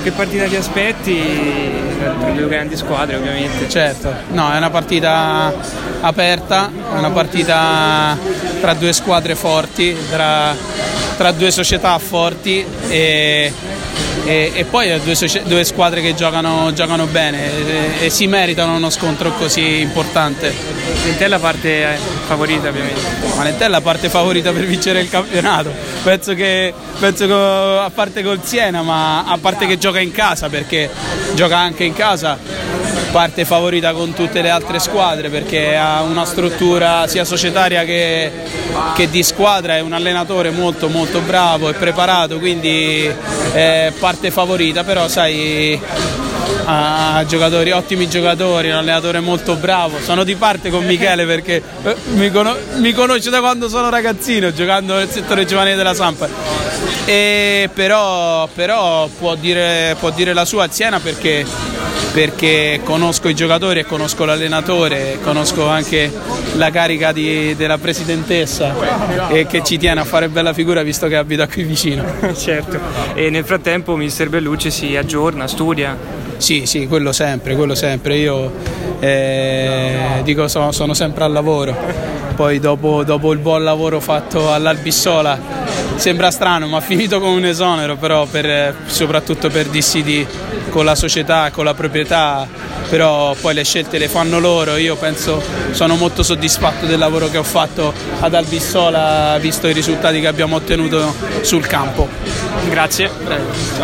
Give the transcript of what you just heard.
Che partita ti aspetti tra le due grandi squadre, ovviamente? Certo, no, è una partita aperta, è una partita tra due squadre forti, tra due società forti e poi due squadre che giocano bene e si meritano uno scontro così importante. L'Entella parte favorita, ovviamente. Ma l'Entella è la parte favorita per vincere il campionato. Penso che a parte col Siena, ma a parte che gioca in casa, perché gioca anche in casa, parte favorita con tutte le altre squadre, perché ha una struttura sia societaria che di squadra, è un allenatore molto molto bravo e preparato, quindi parte favorita, però sai, ha ottimi giocatori, un allenatore molto bravo. Sono di parte con Michele perché mi conosce da quando sono ragazzino, giocando nel settore giovanile della Samp. Però può dire la sua al Siena perché conosco i giocatori e conosco l'allenatore, conosco anche la carica della presidentessa e che ci tiene a fare bella figura visto che abita qui vicino. Certo, e nel frattempo mister Bellucci si aggiorna, studia? Sì, quello sempre. Io dico sono sempre al lavoro. Poi dopo il buon lavoro fatto all'Albissola, sembra strano, ma ha finito con un esonero, però soprattutto per dissidi con la società, con la proprietà, però poi le scelte le fanno loro. Io sono molto soddisfatto del lavoro che ho fatto ad Albissola, visto i risultati che abbiamo ottenuto sul campo. Grazie.